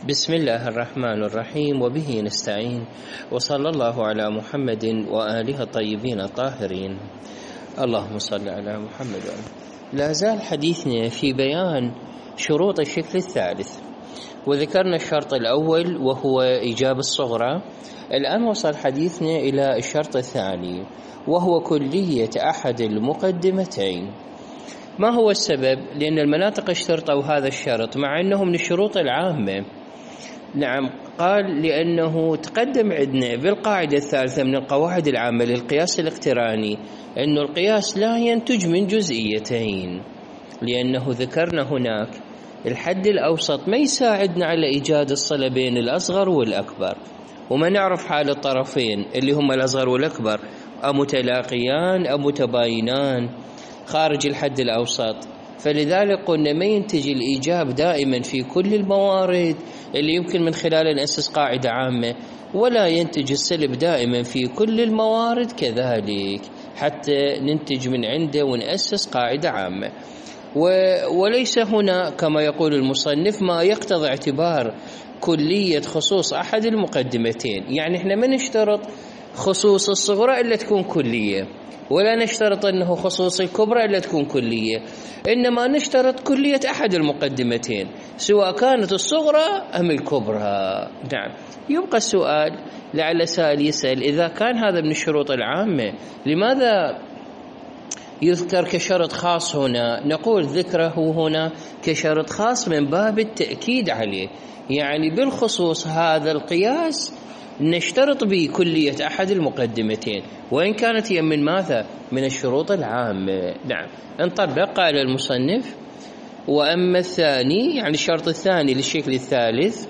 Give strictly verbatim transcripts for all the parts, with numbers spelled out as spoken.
بسم الله الرحمن الرحيم، وبه نستعين، وصلى الله على محمد وآله الطيبين الطاهرين. اللهم صل على محمد. لا زال حديثنا في بيان شروط الشكل الثالث، وذكرنا الشرط الأول وهو إيجاب الصغرى. الآن وصل حديثنا إلى الشرط الثاني وهو كلية أحد المقدمتين. ما هو السبب؟ لأن المناطق اشترطوا هذا الشرط مع أنه من الشروط العامة. نعم، قال لأنه تقدم عندنا بالقاعدة الثالثة من القواعد العامة للقياس الاقتراني أن القياس لا ينتج من جزئيتين، لأنه ذكرنا هناك الحد الأوسط ما يساعدنا على إيجاد الصلة بين الأصغر والأكبر، وما نعرف حال الطرفين اللي هم الأصغر والأكبر أمتلاقيان أم متباينان خارج الحد الأوسط. فلذلك قلنا ما ينتج الإيجاب دائما في كل الموارد اللي يمكن من خلال نأسس قاعدة عامة، ولا ينتج السلب دائما في كل الموارد كذلك حتى ننتج من عنده ونأسس قاعدة عامة. وليس هنا كما يقول المصنف ما يقتضي اعتبار كلية خصوص أحد المقدمتين، يعني احنا ما نشترط خصوص الصغرى إلا تكون كلية، ولا نشترط أنه خصوص الكبرى إلا تكون كلية، إنما نشترط كلية أحد المقدمتين سواء كانت الصغرى أم الكبرى. نعم، يبقى السؤال لعل سائل يسأل إذا كان هذا من الشروط العامة لماذا يذكر كشرط خاص هنا؟ نقول ذكره هنا كشرط خاص من باب التأكيد عليه، يعني بالخصوص هذا القياس نشترط بكلية أحد المقدمتين وإن كانت هي من ماذا؟ من الشروط العامة. نعم، انطبق. قال المصنف: وأما الثاني، يعني الشرط الثاني للشكل الثالث،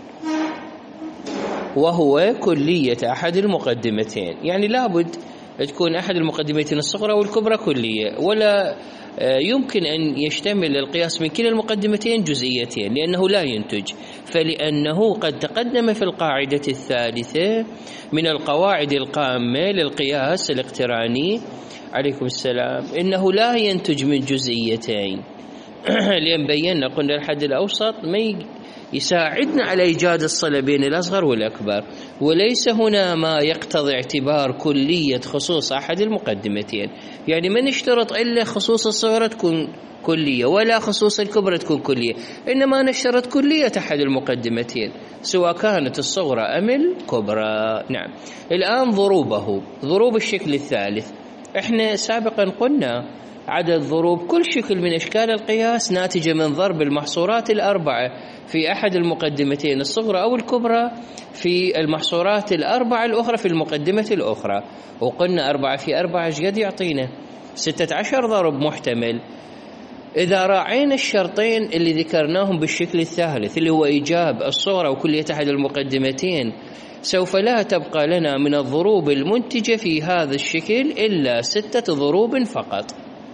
وهو كلية أحد المقدمتين، يعني لابد تكون أحد المقدمتين الصغرى والكبرى كلية، ولا يمكن أن يشتمل القياس من كلا المقدمتين جزئيتين لأنه لا ينتج. فلأنه قد تقدم في القاعدة الثالثة من القواعد القامة للقياس الاقتراني عليكم السلام إنه لا ينتج من جزئيتين، لأن بينا قلنا الحد الأوسط ما يساعدنا على إيجاد الصلة بين الأصغر والأكبر، وليس هنا ما يقتضي اعتبار كلية خصوص أحد المقدمتين، يعني ما نشترط إلا خصوص الصغرى تكون كلية ولا خصوص الكبرى تكون كلية، إنما نشترط كلية أحد المقدمتين سواء كانت الصغرى أم الكبرى. نعم، الآن ضروبه، ضروب الشكل الثالث. احنا سابقا قلنا عدد ضروب كل شكل من أشكال القياس ناتجة من ضرب المحصورات الأربعة في أحد المقدمتين الصغرى أو الكبرى في المحصورات الأربعة الأخرى في المقدمة الأخرى، وقلنا أربعة في أربعة قد يعطينا ستة عشر ضرب محتمل. إذا راعينا الشرطين اللي ذكرناهم بالشكل الثالث اللي هو إيجاب الصغرى وكلية أحد المقدمتين، سوف لا تبقى لنا من الضروب المنتجة في هذا الشكل إلا ستة ضروب فقط.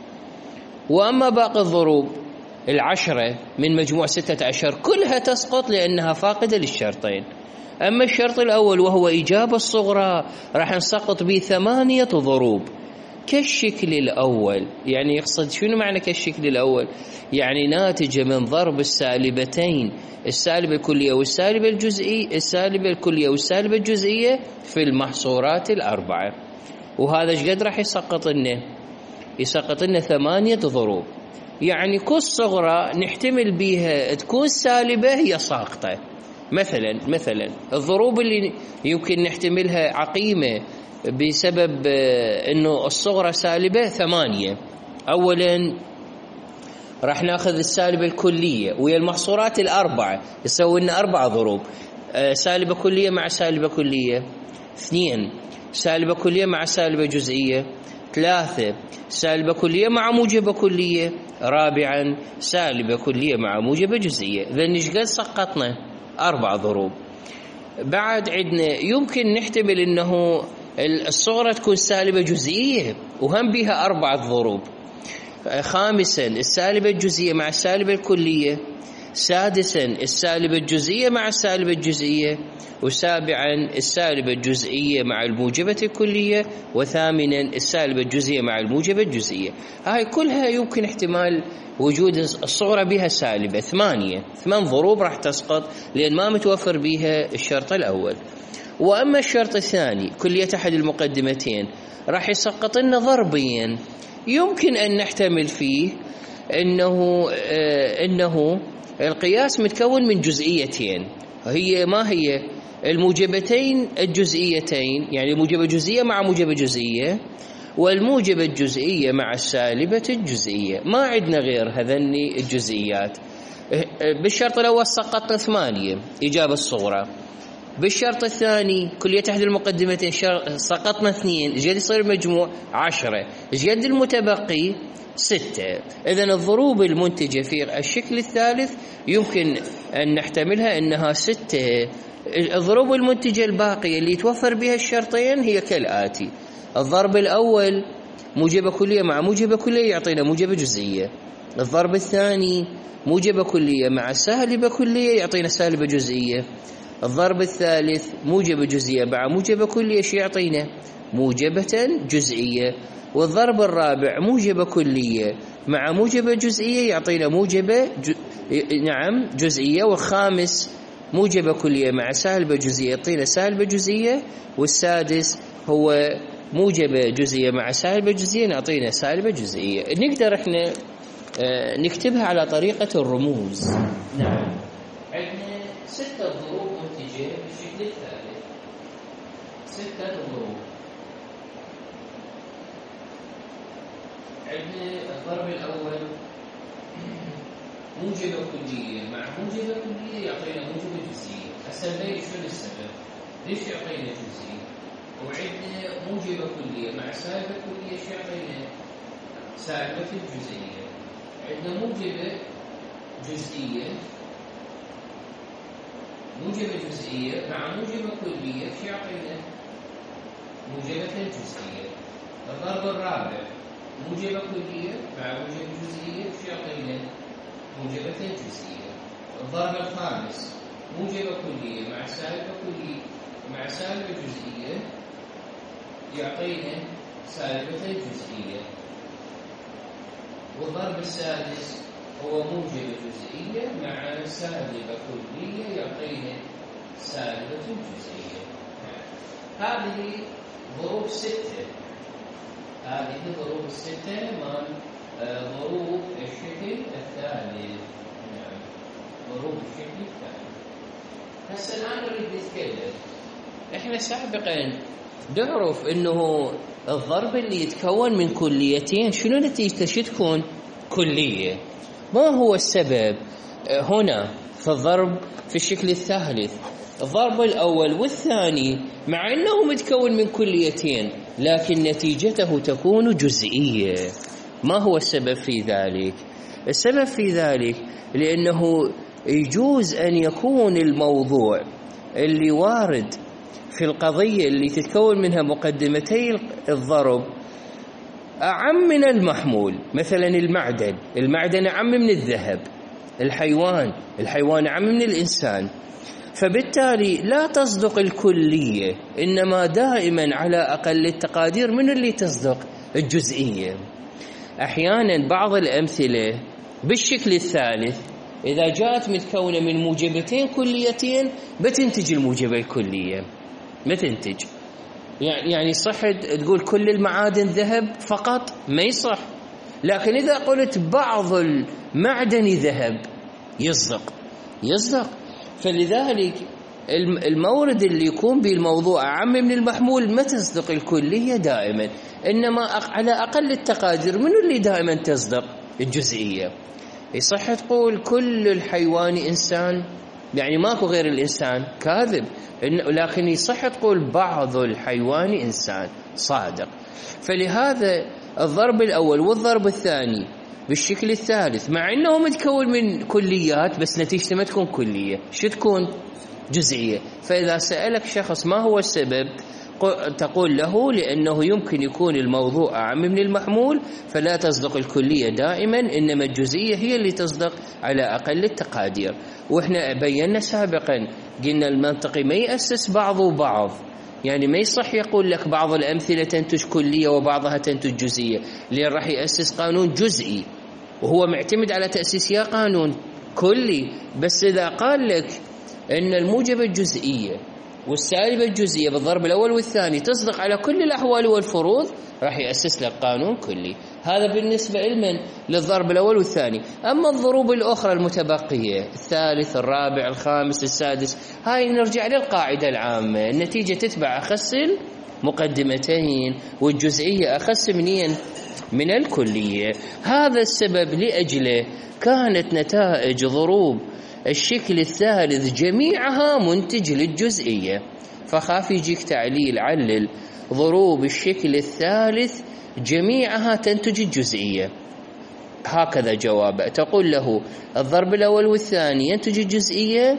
وأما باقي الضروب العشرة من مجموع ستة عشر كلها تسقط لأنها فاقدة للشرطين. أما الشرط الأول وهو إيجاب الصغرى راح نسقط به ثمانية ضروب كالشكل الأول. يعني يقصد شنو معنى كالشكل الأول؟ يعني ناتجة من ضرب السالبتين، السالبة الكلية والسالبة الجزئية، السالبة الكلية والسالبة الجزئية في المحصورات الأربعة. وهذا ايش قد راح يسقط لنا؟ يسقط لنا ثمانية ضروب، يعني كل صغرى نحتمل بها تكون سالبة هي ساقطة. مثلا مثلا الضروب اللي يمكن نحتملها عقيمة بسبب انه الصغرى سالبة ثمانية. اولا راح ناخذ السالبة الكلية وهي المحصورات الأربعة يسوي لنا أربع ضروب، سالبة كلية مع سالبة كلية، اثنين سالبة كلية مع سالبة جزئية، ثلاثة سالبة كلية مع موجبة كلية، رابعا سالبة كلية مع موجبة جزئية. إذا نشقد سقطنا أربع ضروب. بعد عندنا يمكن نحتمل أنه الصغرى تكون سالبة جزئية وهم بها أربعة ضروب. خامسا السالبة الجزئية مع السالبة الكلية سادسا السالبة الجزئية مع السالبة الجزئية، وسابعا السالبة الجزئية مع الموجبة الكلية، وثامنا السالبة الجزئية مع الموجبة الجزئية. هاي كلها يمكن احتمال وجود الصغرى بها سالبة. ثمانية ثمان ضروب راح تسقط لأن ما متوفر بها الشرط الأول. وأما الشرط الثاني كلية أحد المقدمتين راح يسقط لنا ضربين يمكن أن نحتمل فيه إنه آه إنه القياس متكون من جزئيتين، هي ما هي؟ الموجبتين الجزئيتين، يعني موجبة جزئية مع موجبة جزئية، والموجبة الجزئية مع السالبة الجزئية. ما عندنا غير هذني الجزئيات. بالشرط الأول سقطنا ثمانية إجابة الصغرى. بالشرط الثاني كلية أحد المقدمتين سقطنا اثنين، ايش قد يصير المجموع؟ عشرة. ايش قد المتبقي؟ ستة. إذن الضروب المنتجة في الشكل الثالث يمكن أن نحتملها أنها ستة. الضروب المنتجة الباقية اللي يتوفر بها الشرطين هي كالآتي: الضرب الأول موجبة كلية مع موجبة كلية يعطينا موجبة جزئية. الضرب الثاني موجبة كلية مع سالبة كلية يعطينا سالبة جزئية. الضرب الثالث موجبة جزئية مع موجبة كلية شو يعطينا؟ موجبة جزئية. والضرب الرابع موجبة كلية مع موجبة جزئية يعطينا موجبة ج... نعم جزئية. والخامس موجبة كلية مع سالبة جزئية يعطينا سالبة جزئية. والسادس هو موجبة جزئية مع سالبة جزئية نعطينا سالبة جزئية. نقدر احنا اه نكتبها على طريقة الرموز. نعم عندنا ستة ضروب منتجة بالشكل الثالث. ستة ضروب. عندنا الضرب الأول موجبة كلية مع موجبة كلية يعطينا موجبة جزئية. هسه ليش شنو السبب؟ ليش يعطينا جزئية؟ وعندنا موجبة كلية مع سالبة كلية شو يعطينا؟ سالبة الجزئية. عندنا موجبة جزئية موجبة جزئية مع موجبة كلية شو يعطينا؟ موجبة الجزئية. الضرب الرابع موجبة كلية مع موجبة جزئية شو يعطينا؟ موجبة الجزئية. الضرب الخامس موجبة كلية مع سالبة كلية مع سالبة جزئية يعطينا سالبة الجزئية. والضرب السادس هو موجبة جزئية مع سالبة كلية يعطينا سالبة الجزئية. هذه ضروب ستة. هذه ضروب الستة من ضروب الشكل الثالث. نعم ضروب الشكل الثالث. هسه الآن نريد نتكلم. احنا سابقا نعرف انه الضرب اللي يتكون من كليتين شنو نتيجته؟ شو تكون؟ كلية. ما هو السبب هنا في الضرب في الشكل الثالث؟ الضرب الأول والثاني مع أنه متكون من كليتين لكن نتيجته تكون جزئية. ما هو السبب في ذلك؟ السبب في ذلك لأنه يجوز أن يكون الموضوع اللي وارد في القضية اللي تتكون منها مقدمتي الضرب أعم من المحمول. مثلا المعدن المعدن أعم من الذهب. الحيوان الحيوان أعم من الإنسان. فبالتالي لا تصدق الكلية، إنما دائما على أقل التقادير من اللي تصدق الجزئية. أحيانا بعض الأمثلة بالشكل الثالث إذا جاءت متكونة من موجبتين كليتين بتنتج الموجبة الكلية، ما تنتج. يعني صح تقول كل المعادن ذهب فقط؟ ما يصح. لكن إذا قلت بعض المعدن ذهب يصدق يصدق. فلذلك المورد اللي يكون بالموضوع أعم من المحمول ما تصدق الكلية دائما، إنما على أقل التقادير من اللي دائما تصدق الجزئية. يصح تقول كل الحيوان إنسان، يعني ماكو غير الإنسان، كاذب. لكن يصح تقول بعض الحيوان إنسان، صادق. فلهذا الضرب الأول والضرب الثاني بالشكل الثالث مع أنه متكون من كليات بس نتيجته ما تكون كلية، شو تكون؟ جزئية. فإذا سألك شخص ما هو السبب تقول له لأنه يمكن يكون الموضوع أعم من المحمول، فلا تصدق الكلية دائما، إنما الجزئية هي اللي تصدق على أقل التقادير. وإحنا بينا سابقا قلنا المنطقي ما يأسس بعضه بعض، يعني ما يصح يقول لك بعض الأمثلة تنتج كلية وبعضها تنتج جزئية، لأن راح يأسس قانون جزئي وهو معتمد على تأسيس يا قانون كلي. بس إذا قال لك إن الموجبة الجزئية والسالبة الجزئية بالضرب الأول والثاني تصدق على كل الأحوال والفروض، راح يأسس لك قانون كلي. هذا بالنسبة لمن؟ للضرب الأول والثاني. أما الضروب الأخرى المتبقية الثالث الرابع الخامس السادس، هاي نرجع للقاعدة العامة، النتيجة تتبع أخس المقدمتين والجزئية أخس منين؟ من الكلية. هذا السبب لأجله كانت نتائج ضروب الشكل الثالث جميعها منتج للجزئية. فخاف يجيك تعليل علل ضروب الشكل الثالث جميعها تنتج الجزئية، هكذا جوابه. تقول له الضرب الأول والثاني ينتج الجزئية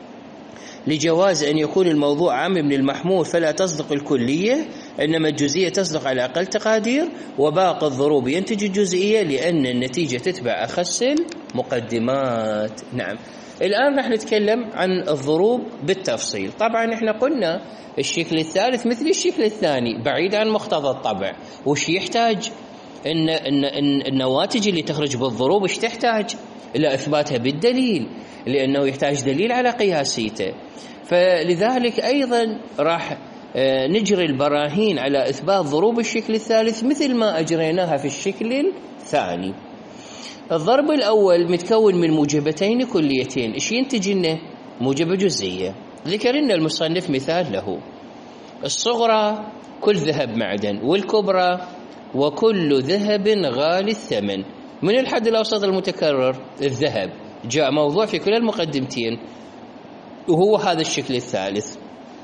لجواز أن يكون الموضوع عام من المحمول فلا تصدق الكلية، إنما الجزئية تصدق على أقل تقادير، وباقي الضروب ينتج الجزئية لأن النتيجة تتبع أخس المقدمات. نعم، الآن رح نتكلم عن الضروب بالتفصيل. طبعا احنا قلنا الشكل الثالث مثل الشكل الثاني بعيد عن مقتضى الطبع، وش يحتاج؟ إن, إن, إن النواتج اللي تخرج بالضروب ايش تحتاج؟ إلى إثباتها بالدليل، لأنه يحتاج دليل على قياسيته. فلذلك أيضا راح نجري البراهين على إثبات ضروب الشكل الثالث مثل ما أجريناها في الشكل الثاني. الضرب الأول متكون من موجبتين كليتين، إيش ينتج لنا؟ موجبة جزئية. ذكرنا المصنف مثال له: الصغرى كل ذهب معدن، والكبرى وكل ذهب غالي الثمن. من الحد الأوسط المتكرر الذهب، جاء موضوع في كل المقدمتين وهو هذا الشكل الثالث.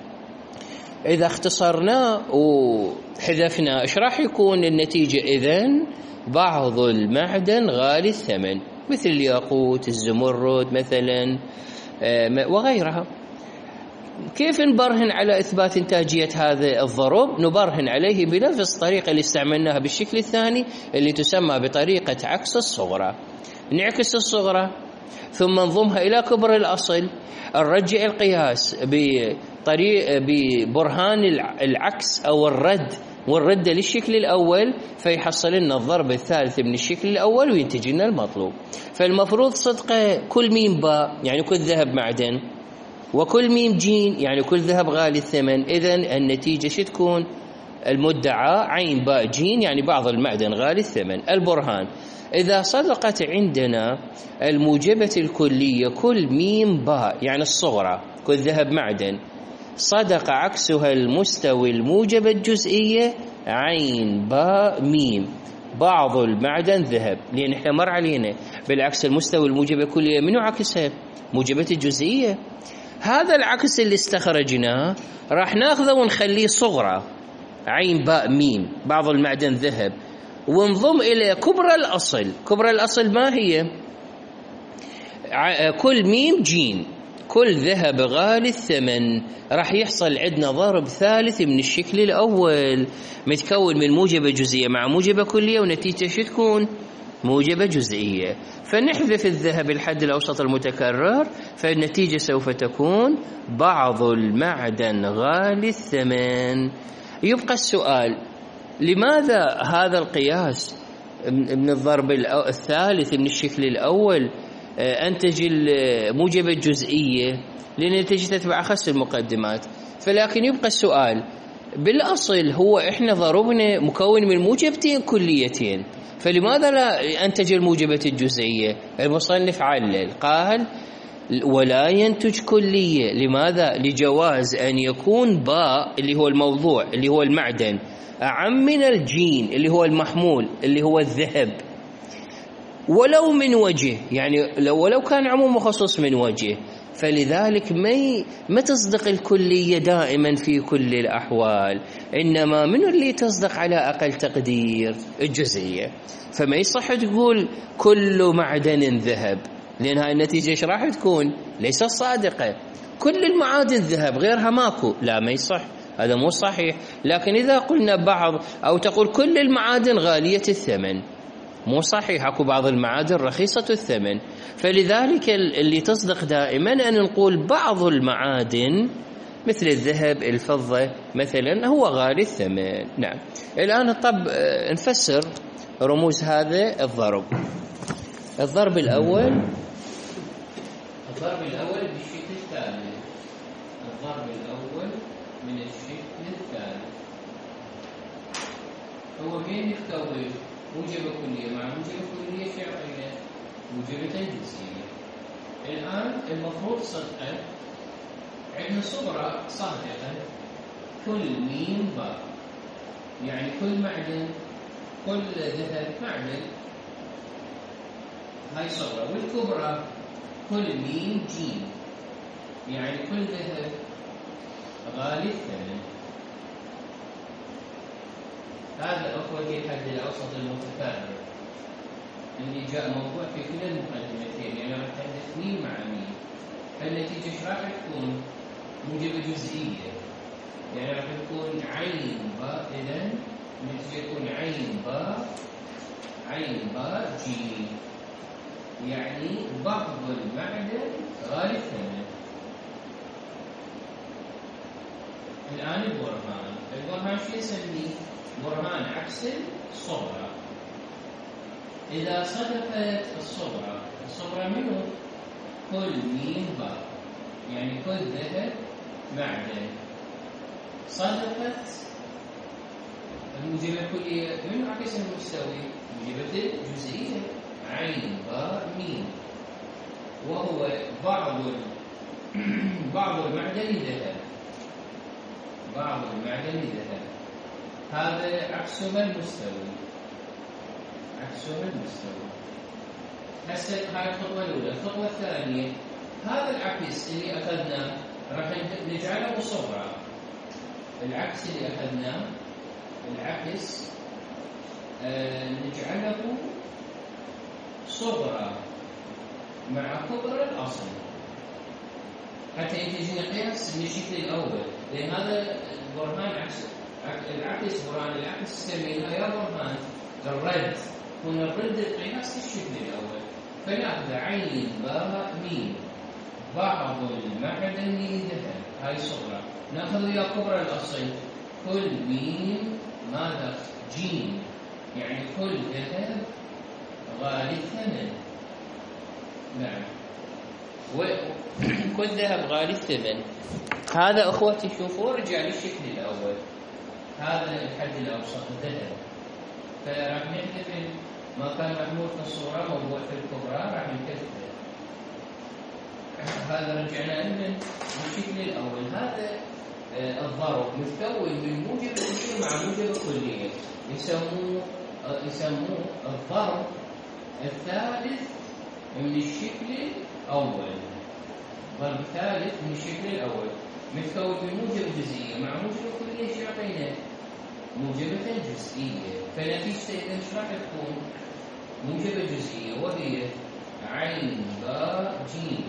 إذا اختصرنا وحذفنا إيش راح يكون النتيجة؟ إذن بعض المعدن غالي الثمن مثل الياقوت الزمرد مثلا وغيرها. كيف نبرهن على إثبات إنتاجية هذا الضروب؟ نبرهن عليه بنفس الطريقة اللي استعملناها بالشكل الثاني اللي تسمى بطريقة عكس الصغرى. نعكس الصغرى ثم نضمها إلى كبر الأصل، نرجع القياس بطريق ببرهان العكس أو الرد والردة للشكل الأول، فيحصل لنا الضرب الثالث من الشكل الأول وينتج لنا المطلوب. فالمفروض صدقه كل ميم باء يعني كل ذهب معدن، وكل ميم جين يعني كل ذهب غالي الثمن. إذن النتيجة شو تكون؟ المدعى عين باء جين يعني بعض المعدن غالي الثمن. البرهان: إذا صدقت عندنا الموجبة الكلية كل ميم باء يعني الصغرى كل ذهب معدن، صدق عكسها المستوي الموجبة الجزئية عين باء ميم بعض المعدن ذهب، لأن احنا مر علينا بالعكس المستوي الموجبة الكلية منو عكسها؟ موجبة الجزئية. هذا العكس اللي استخرجناه راح ناخذه ونخليه صغرى عين باء ميم بعض المعدن ذهب، ونضم إلى كبرى الأصل. كبرى الأصل ما هي؟ كل ميم جين كل ذهب غالي الثمن. راح يحصل عندنا ضرب ثالث من الشكل الأول متكون من موجبة جزئية مع موجبة كلية، ونتيجة شو تكون؟ موجبة جزئية. فنحذف الذهب الحد الأوسط المتكرر، فالنتيجة سوف تكون بعض المعدن غالي الثمن. يبقى السؤال: لماذا هذا القياس من الضرب الثالث من الشكل الأول أنتج الموجبة الجزئية؟ لأن النتيجة تتبع أخس المقدمات. فلكن يبقى السؤال: بالأصل هو إحنا ضربنا مكون من موجبتين كليتين، فلماذا لا أنتج الموجبة الجزئية؟ المصنف علل قال: ولا ينتج كلية. لماذا؟ لجواز أن يكون باء اللي هو الموضوع اللي هو المعدن أعم من الجين اللي هو المحمول اللي هو الذهب، ولو من وجه، يعني لو ولو كان عموم وخصوص من وجه. فلذلك ما ما تصدق الكلية دائما في كل الأحوال، إنما من اللي تصدق على أقل تقدير؟ الجزئية. فما يصح تقول كل معدن ذهب، لأن هاي النتيجة إيش راح تكون؟ ليست صادقة. كل المعادن ذهب غيرها ماكو، لا ما يصح. هذا مو صحيح. لكن إذا قلنا بعض، أو تقول كل المعادن غالية الثمن، مو صحيح، اكو بعض المعادن رخيصة الثمن. فلذلك اللي تصدق دائما أن نقول بعض المعادن مثل الذهب الفضة مثلا هو غالي الثمن. نعم. الآن طب نفسر رموز هذا الضرب. الضرب الأول الضرب الأول بالشكل التالي. الضرب الأول من الشكل التالي هو بين يختوي موجبة كلية مع موجبة كلية شرعية موجبة جزئية. الآن المفروض صدقا عندنا صغرى صادقة كل ميم باء، يعني كل معدن كل ذهب معدن، هاي صغرى. والكبرى كل ميم جيم، يعني كل ذهب غالي الثمن. هذا أخوتي الحد الأوسط المتكرر اللي جاء موضوع في كل المقدمتين، يعني راح تحدث ميم مع ميم. فالنتيجة ايش راح تكون؟ موجبة جزئية، يعني راح تكون عين باء. إذن النتيجة تكون عين باء عين باء جيم، يعني بعض المعدن غالي الثمن. الآن البرهان. البرهان شو يسميه؟ برهان عكس الصغرى. إذا صدقت الصغرى، الصغرى منه كل ميم باء، يعني كل ذهب معدن. صدقت الموجبة الكلية منه عكس المستوي، موجبة الجزئية عين باء ميم، وهو بعض بعض المعدن ذهب، بعض المعدن ذهب. هذا عكسه المستوي، عكسه المستوي. هسه هاي الخطوة الأولى. الخطوة الثانية، هذا العكس اللي أخذناه راح نجعله صغرى. العكس اللي أخذناه العكس آه نجعله صغرى مع كبرى الأصل حتى ينتجنا قياس من الشكل الأول. لأن هذا البرهان عكس العكس، برهان العكس نسميها يا برهان الرد. هنا الرد القياس الشكل الأول. فنأخذ عين باء ميم بعض المعدن ذهب، هاي صغرى. نأخذ يا كبرى الأصل كل ميم ماذا؟ جيم، يعني كل ذهب غالي الثمن. نعم. وكل ذهب غالي الثمن. هذا أخوتي شوفوا رجع للشكل الأول. هذا الحد الأوسط الذهب. فراح نحذف ما كان محمول في الصغرى موضوع في الكبرى، راح نكتبه. هذا رجعنا لمن؟ للشكل الأول. هذا آه الضرب متكون من موجب كلية مع موجب كلية، يسموه آه يسموه الضرب الثالث من الشكل الأول. الضرب الثالث من الشكل الأول متكون من موجب جزئية مع موجب كلية. شو عطينا؟ موجبة جزئية. فنتيجته إذا ايش راح تكون؟ موجبة جزئية، وهي عين باء جيم،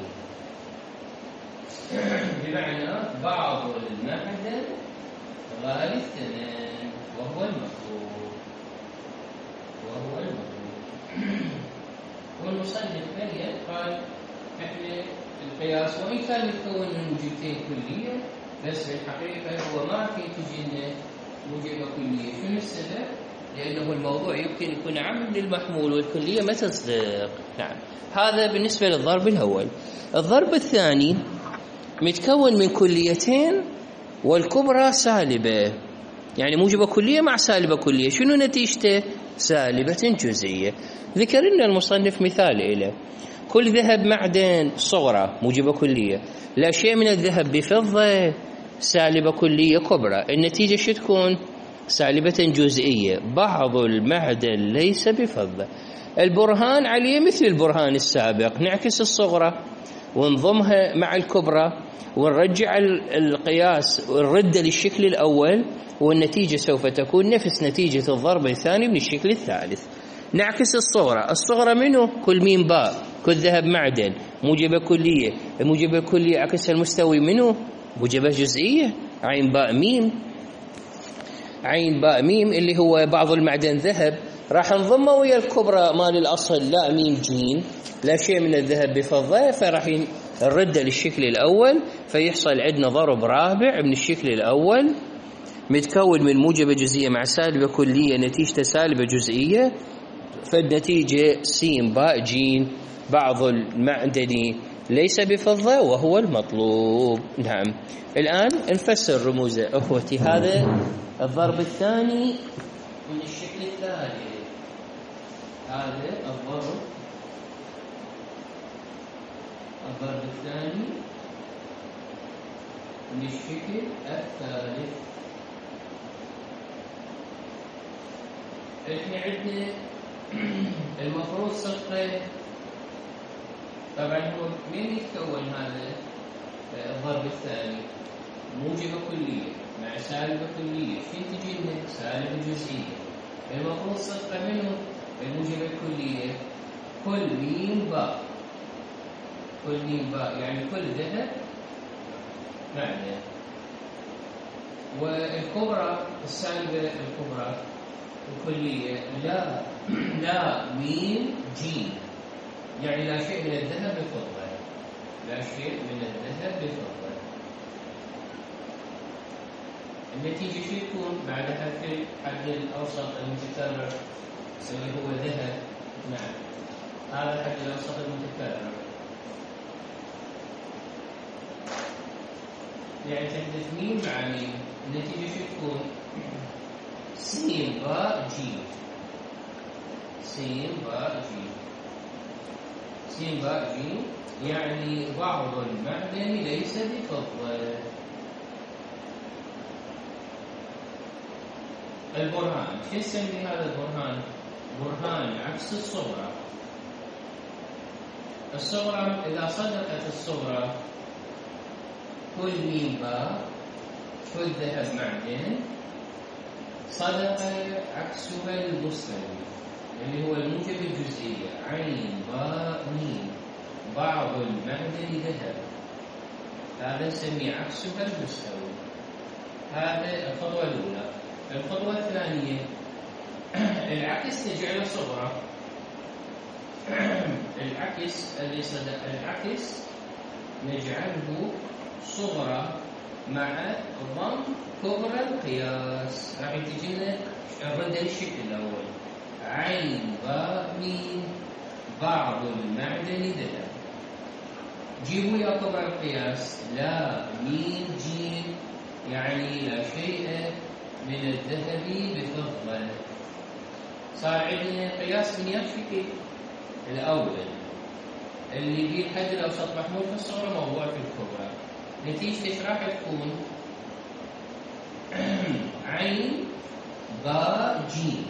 بمعنى بعض المعدن غالي الثمن وهو المطلوب، وهو المطلوب. والمصنف بين قال احنا القياس وان كان يتكون من موجبتين كليه، بس في الحقيقه هو ما في تجينا موجبه كليه. شنو السبب؟ لانه الموضوع يمكن يكون عام للمحمول والكليه ما تصدق. نعم. هذا بالنسبه للضرب الاول. الضرب الثاني متكون من كليتين والكبرى سالبه، يعني موجبه كليه مع سالبه كليه. شنو نتيجته؟ سالبه جزئيه. ذكر لنا المصنف مثال إليه. كل ذهب معدن صغرى موجبه كليه، لا شيء من الذهب بفضه سالبه كليه كبرى. النتيجه شو تكون؟ سالبه جزئيه. بعض المعدن ليس بفضه. البرهان عليه مثل البرهان السابق، نعكس الصغرى ونضمها مع الكبرى ونرجع القياس ونرده للشكل الأول، والنتيجة سوف تكون نفس نتيجة الضرب الثاني من الشكل الثالث. نعكس الصغرى. الصغرى منه كل ميم باء، كل ذهب معدن، موجبة كلية. الموجبة الكلية عكس المستوي منه موجبة جزئية، عين باء ميم، عين باء ميم اللي هو بعض المعدن ذهب، راح نضمه ويا الكبرى مال الأصل لا ميم جيم، لا شيء من الذهب بفضة، فراح نرده للشكل الأول، فيحصل عندنا ضرب رابع من الشكل الأول متكون من موجبة جزئية مع سالبة كلية نتيجة سالبة جزئية، فالنتيجة س باء جيم بعض المعدن ليس بفضة وهو المطلوب. نعم، الآن نفسر رموزه أخوتي. هذا الضرب الثاني من الشكل الثالث، هذا الضرب الضرب الثاني من الشكل الثالث. احنا عندنا المفروض صفقة، طبعا هو من يتكون هذا الضرب الثاني؟ موجبة كلية مع سالبة كلية، شو تجي لنا؟ سالبة جزئية. المفروض صفقة منه الموجبة الكلية كل ميم باء، كل ميم باء يعني كل ذهب معنى، والكبرى السالبة الكبرى الكلية لا لا ميم جيم، يعني لا شيء من الذهب بفضة، لا شيء من الذهب بفضة. النتيجة شو تكون بعد حذف الحد الأوسط المتكرر اللي هو ذهب؟ نعم، هذا الحد الأوسط المتكرر، يعني تحدث ميم مع ميم، النتيجة شو تكون؟ س باء جيم، س باء جيم، س باء جيم يعني بعض المعدن ليس بفضة. البرهان، شو نسمي هذا البرهان؟ برهان عكس الصغرى. الصغرى إذا صدقت الصغرى كل ميم باء كل ذهب معدن، صدق عكسها المستوي اللي هو الموجب الجزئية عين باء ميم بعض المعدن ذهب، هذا نسميه عكسها المستوي. هذا الخطوة الأولى. الخطوة الثانية العكس نجعله صغرى، العكس اللي صدق العكس نجعله صغرى مع ضم كبرى القياس، راح تجي لنا الرد للشكل الأول عين باء ميم بعض المعدن ذهب، جيبوا يا كبرى القياس لا ميم جيم يعني لا شيء من الذهب بفضة. صار عندنا قياس من الشكل الأول اللي بيه الحد الأوسط محمول في الصغرى موضوع في الكبرى، نتيجة ايش راح تكون؟ عين باء جيم،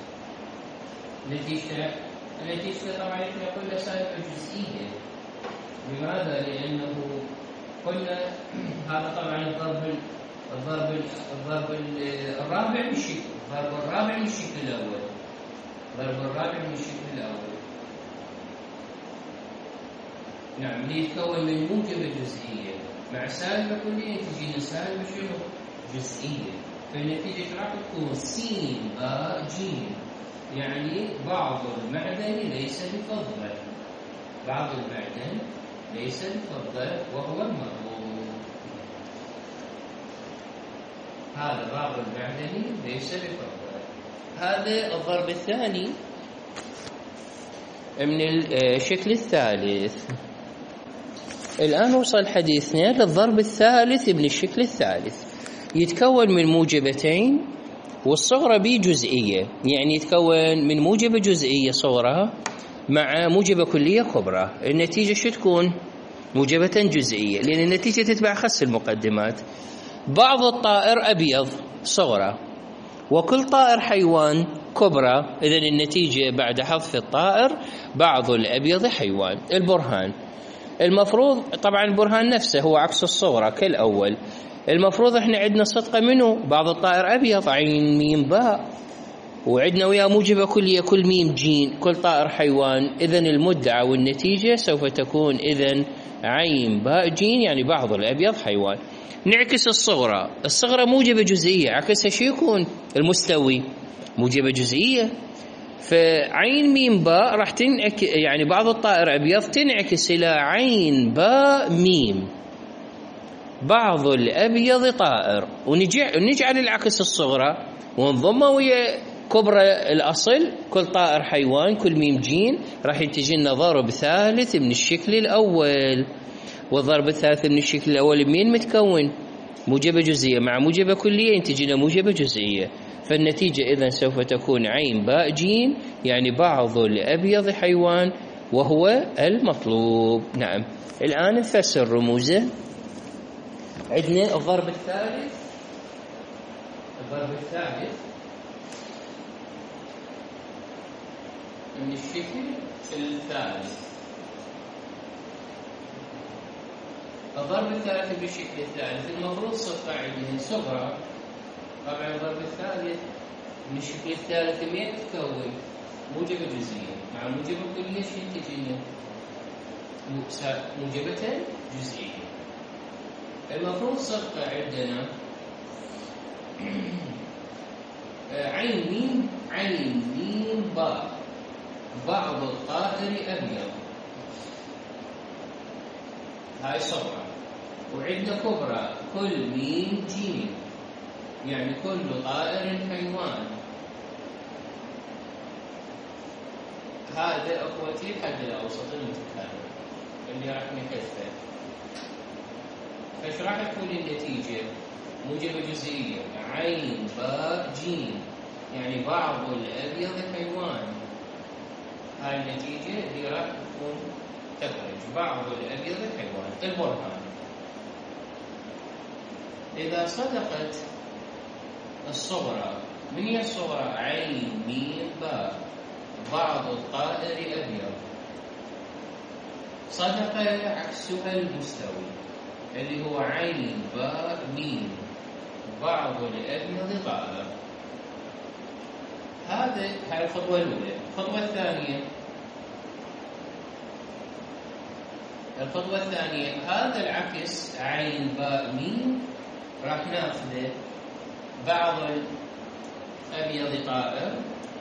نتيجة نتيجة طبعا احنا قلنا سالبة جزئية. لماذا؟ لأنه قلنا هذا طبعا الضرب الضرب الضرب الرابع من الشكل، الضرب الرابع من الشكل الأول، الضرب الرابع من الشكل الأول. نعم، يتكون من موجبة جزئية مع سالبة كلية تجينا سالبة شنو؟ جزئية، فالنتيجة راح تكون س باء جيم يعني بعض المعدن ليس بفضة، بعض المعدن ليس بفضة وهو المطلوب. هذا بعض المعدن ليس بفضة. هذا الضرب الثاني من الشكل الثالث. الآن وصل حديثنا للضرب الثالث من الشكل الثالث، يتكون من موجبتين والصغرى بي جزئية، يعني يتكون من موجبة جزئية صغرى مع موجبة كلية كبرى. النتيجة شو تكون؟ موجبة جزئية، لأن النتيجة تتبع خس المقدمات. بعض الطائر أبيض صغرى وكل طائر حيوان كبرى، إذن النتيجة بعد حذف الطائر بعض الأبيض حيوان. البرهان المفروض طبعا البرهان نفسه هو عكس الصغرى كالأول، المفروض احنا عندنا صدقة منه بعض الطائر أبيض عين ميم باء، وعندنا ويا موجبة كلية كل ميم جين كل طائر حيوان، إذن المدعى والنتيجة سوف تكون إذن عين باء جيم يعني بعض الأبيض حيوان. نعكس الصغرى، الصغرى موجبة جزئية، عكسها شو يكون؟ المستوي موجبة جزئية. فعين ميم باء راح تنعكس، يعني بعض الطائر أبيض تنعكس إلى عين باء ميم بعض الأبيض طائر، ونجعل العكس الصغرى ونضمه ويا كبرى الأصل، كل طائر حيوان كل ميم جين راح ينتج لنا ضرب ثالث من الشكل الأول. والضرب الثالث من الشكل الأول مين متكون؟ موجبة جزئية مع موجبة كلية ينتج لنا موجبة جزئية. فالنتيجة إذن سوف تكون عين باء جيم يعني بعض الأبيض حيوان وهو المطلوب. نعم. الآن نفسر رموزه. عندنا الضرب الثالث، الضرب الثالث من الشكل الثالث. الضرب الثالث بالشكل الثالث المفروض صفة عندنا صغرى. طبعا الضرب الثالث من الشكل الثالث مين تكون؟ موجبة جزئية مع موجبة كلية شو ينتج لنا؟ موجبة جزئية. المفروض صفة عندنا عين ميم عين ميم باء بعض الطائر أبيض، هاي صغرى. وعندنا كبرى كل ميم جيم يعني كل طائر حيوان. هذا أخوتي الحد الأوسط المتكامل اللي راح نكثر. فايش راح تكون النتيجة؟ موجبة جزئية عين باء جيم يعني بعض الأبيض حيوان. هاي النتيجة اللي راح تكون تخرج بعض الأبيض حيوان. البرهان إذا صدقت الصغرى، من هي الصغرى؟ عين ميم باء بعض الطائر أبيض، صدق عكسها المستوي اللي هو عين باء ميم بعض الأبيض طائر. هذا هاي الخطوة الأولى. الخطوة الثانية، الخطوة الثانية هذا العكس عين باء ميم راح ناخذه بعض الأبيض طائر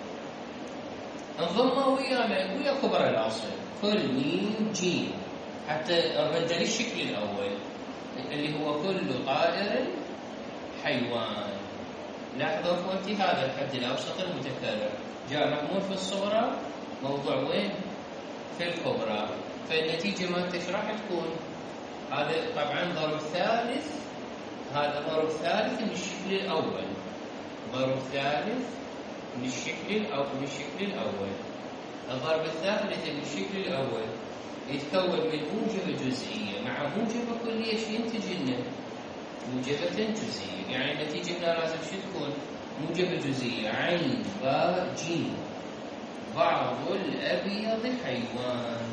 نضمه ويا ويا كبر الأصل كل ميم جيم حتى نرد للشكل الأول اللي هو كل طائر حيوان. لاحظوا اخوتي هذا الحد الأوسط المتكرر جاء محمول في الصغرى، موضوع وين؟ في الكبرى. فالنتيجة ما راح تكون هذا طبعا ضرب ثالث، هذا ضرب ثالث من الشكل الأول، ضرب ثالث من الشكل أو من الشكل الأول. الضرب الثالث من الشكل الأول يتكون من موجبة جزئية مع موجبة كلية شو ينتج لنا؟ موجبة جزئية. يعني النتيجة هنا لازم شو تكون؟ موجبة جزئية عين باء جيم بعض الأبيض حيوان.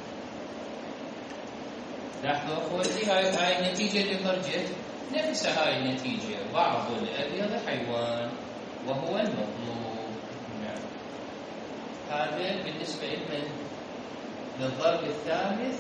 لاحظوا اخوتي هاي هاي النتيجة اللي خرجت نفسها هاي النتيجة بعض الأبيض حيوان وهو المطلوب. نعم. هذا بالنسبة لنا للضرب الثالث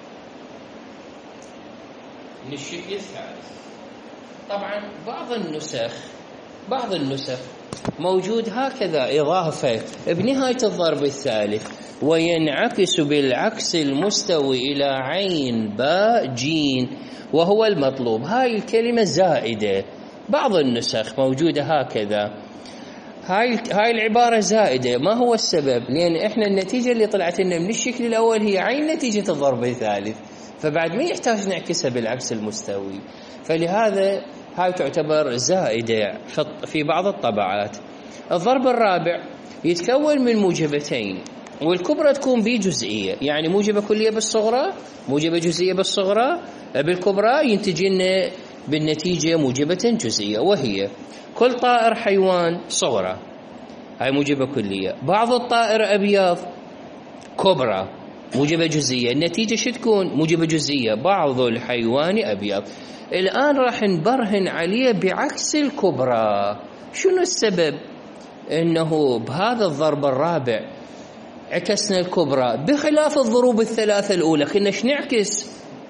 من الشكل الثالث. طبعا بعض النسخ بعض النسخ موجود هكذا إضافة بنهاية الضرب الثالث وينعكس بالعكس المستوي إلى عين باء جيم وهو المطلوب. هاي الكلمة زائدة، بعض النسخ موجودة هكذا. هاي هاي العبارة زائدة. ما هو السبب؟ لأن إحنا النتيجة اللي طلعت لنا من الشكل الأول هي عين نتيجة الضرب الثالث، فبعد ما يحتاج نعكسها بالعكس المستوي، فلهذا هاي تعتبر زائدة في بعض الطبعات. الضرب الرابع يتكون من موجبتين والكبرى تكون بجزئية، يعني موجبة كلية بالصغرى موجبة جزئية بالصغرى، بالكبرى ينتج لنا بالنتيجة موجبة جزئية وهي كل طائر حيوان صغرى، هاي موجبة كلية. بعض الطائر أبيض كبرى موجبة جزئية، النتيجة شو تكون؟ موجبة جزئية بعض الحيوان أبيض. الآن راح نبرهن عليه بعكس الكبرى. شنو السبب؟ إنه بهذا الضرب الرابع عكسنا الكبرى بخلاف الضروب الثلاثة الأولى. كنا نعكس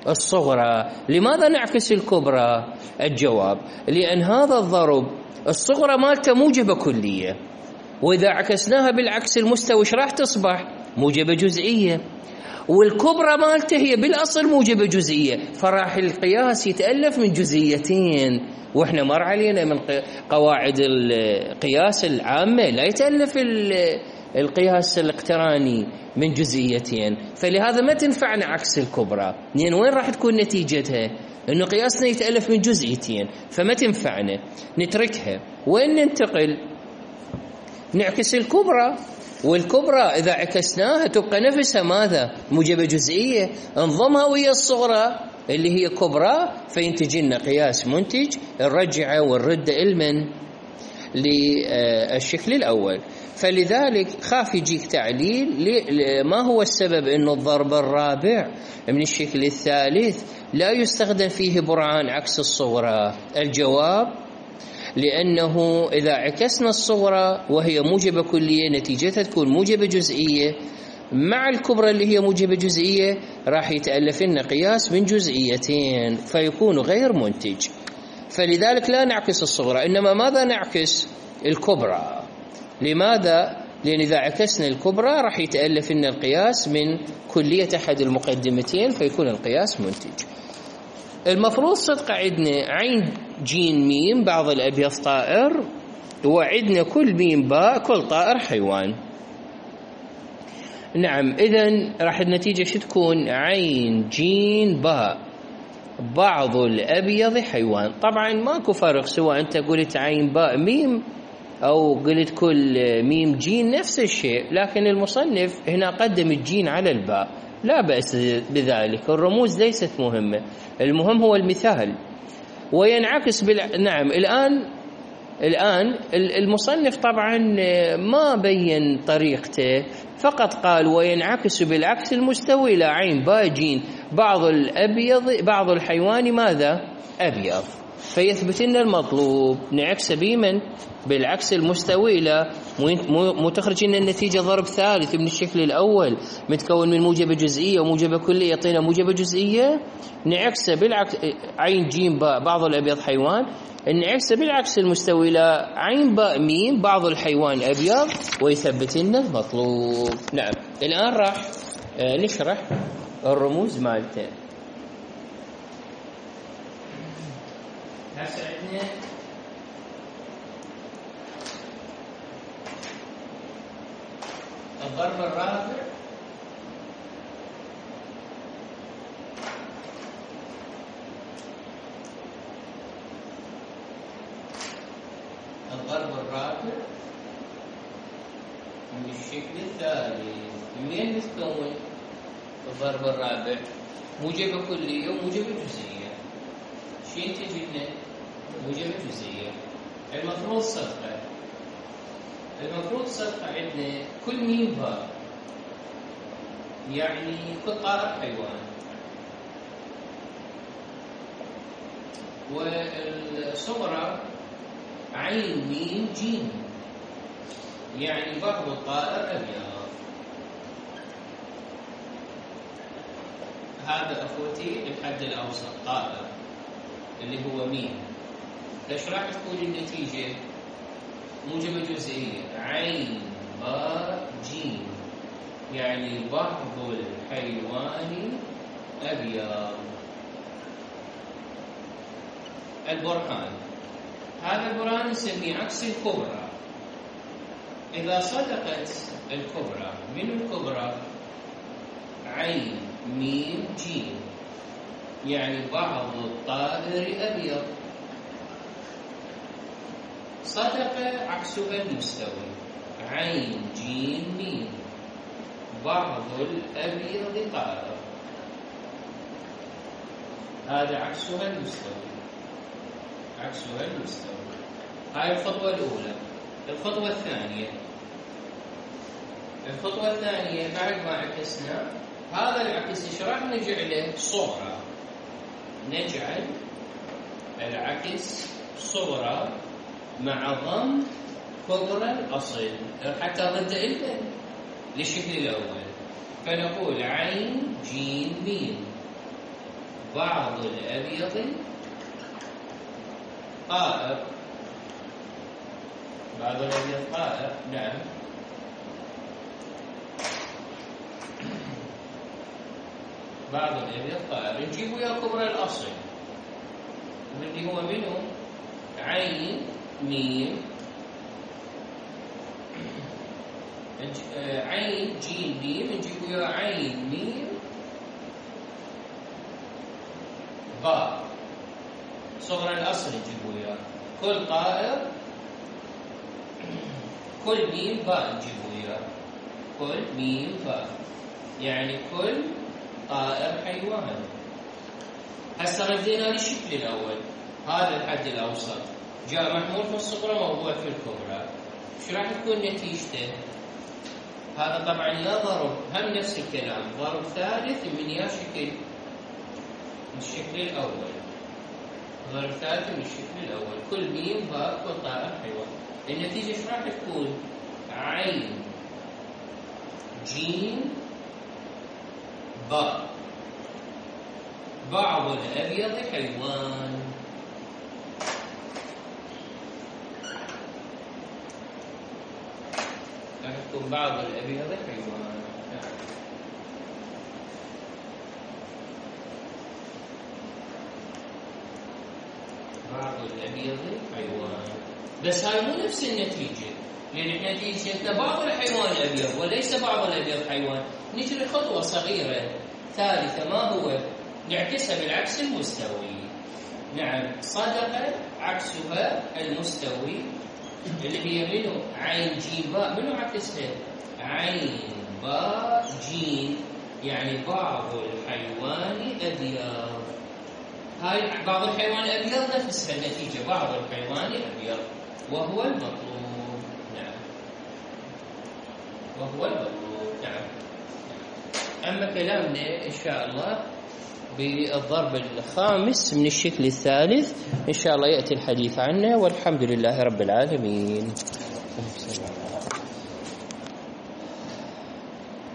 الصغرى. لماذا نعكس الكبرى؟ الجواب: لأن هذا الضرب الصغرى مالته موجبة كلية، وإذا عكسناها بالعكس المستوي ايش راح تصبح؟ موجبة جزئية، والكبرى مالته هي بالأصل موجبة جزئية، فراح القياس يتألف من جزئيتين، وإحنا مر علينا من قواعد القياس العامة لا يتألف القياس الاقتراني من جزئيتين، فلهذا ما تنفعنا عكس الكبرى، لأن وين راح تكون نتيجتها؟ إنه قياسنا يتألف من جزئيتين، فما تنفعنا، نتركها. وين ننتقل؟ نعكس الكبرى، والكبرى إذا عكسناها تبقى نفسها ماذا؟ موجبة جزئية، انضمها ويا الصغرى اللي هي كبرى، فينتج لنا قياس منتج نرجعه ونرد المن للشكل الأول. فلذلك خاف يجيك تعليل ما هو السبب أنه الضرب الرابع من الشكل الثالث لا يستخدم فيه برهان عكس الصغرى. الجواب: لأنه إذا عكسنا الصغرى وهي موجبة كلية نتيجتها تكون موجبة جزئية مع الكبرى اللي هي موجبة جزئية، راح يتألف لنا قياس من جزئيتين فيكون غير منتج. فلذلك لا نعكس الصغرى، إنما ماذا نعكس؟ الكبرى. لماذا؟ لأن إذا عكسنا الكبرى راح يتألف لنا القياس من كلية أحد المقدمتين فيكون القياس منتج. المفروض صدق عندنا عين جيم ميم بعض الأبيض طائر، وعندنا كل ميم باء كل طائر حيوان. نعم، إذن راح النتيجة شو تكون؟ عين جيم باء بعض الأبيض حيوان. طبعا ماكو فرق سواء أنت قلت عين باء ميم أو قلت كل ميم جين نفس الشيء، لكن المصنف هنا قدم الجين على الباء، لا بأس بذلك، الرموز ليست مهمة، المهم هو المثال. وينعكس بال... نعم الآن الآن المصنف طبعا ما بين طريقته، فقط قال وينعكس بالعكس المستوي إلى عين باء جين بعض الأبيض بعض الحيوان ماذا؟ أبيض، فيثبت لنا المطلوب نعكس بمن؟ بالعكس المستوي إلى متخرج لنا النتيجة ضرب ثالث من الشكل الأول متكون من موجبة جزئية وموجبة كلية يعطينا موجبة جزئية، نعكس بالعكس عين جيم باء بعض الأبيض حيوان، نعكس بالعكس المستوي إلى عين باء ميم بعض الحيوان أبيض ويثبت لنا المطلوب. نعم الآن راح نشرح الرموز مالته. هسه عندنا الضرب الرابع الضرب الرابع من الشكل الثالث. منين نتكون الضرب الرابع؟ موجبة كلية وموجبة جزئية. شو ينتج لنا؟ موجبة جزئية. المفروض صدقة المفروض صدقة عندنا كل ميم باء يعني كل طائر حيوان، والصغرى عين ميم جيم يعني بعض الطائر أبيض. هذا أخوتي الحد الأوسط طائر اللي هو ميم. ليش راح تكون النتيجة؟ موجبة جزئية عين باء جيم يعني بعض الحيوان أبيض. البرهان، هذا البرهان نسميه عكس الكبرى. إذا صدقت الكبرى من الكبرى عين ميم جيم يعني بعض الطائر أبيض، صدق عكسها المستوي عين جيم ميم بعض الأبيض طائر، هذا عكسها المستوي عكسها المستوي. هاي الخطوة الأولى. الخطوة الثانية الخطوة الثانية بعد ما عكسنا هذا العكس ايش راح نجعله؟ صغرى. نجعل العكس صغرى مع ضم كبرى الأصل حتى ضد إلنا للشكل الأول، فنقول عين جيم ميم بعض الأبيض قائر. بعض الأبيض قائر، نعم. بعض الأبيض قائر. نجيب ويا كبرى الأصل اللي هو منه عين ميم عين جيم ميم، نجيب ويا عين ميم باء. صغرى الأصل نجيب وياه كل قائر، كل ميم باء نجيب وياه كل ميم باء، يعني كل طائر حيوان. هسه ردينا للشكل الأول، هذا الحد الأوسط جاء محمول في الصغرى موضوع في الكبرى، شو راح تكون نتيجته؟ هذا طبعا يا ضرب، هم نفس الكلام، ضرب ثالث من يا شكل من الشكل الأول، ضرب ثالث من الشكل الأول، كل ميم باء كل طائر حيوان. النتيجة شو راح تكون؟ عين جيم باء. بعض الأبيض حيوان. راح تكون بعض الأبيض حيوان. بعض الأبيض حيوان، بس هاي مو نفس النتيجة، لأن احنا نتيجتنا بعض الحيوان أبيض وليس بعض الأبيض حيوان. نجري خطوة صغيرة ثالثة، ما هو؟ نعكسها بالعكس المستوي. نعم، صدق عكسها المستوي اللي هي منو؟ عين جيم باء. منو عكسها؟ عين باء جيم، يعني بعض الحيوان أبيض. هاي بعض الحيوان أبيض نفسها النتيجة، بعض الحيوان أبيض، وهو المطلوب. نعم، وهو المطلوب. نعم. أما كلامنا إن شاء الله بالضرب الخامس من الشكل الثالث إن شاء الله يأتي الحديث عنه، والحمد لله رب العالمين.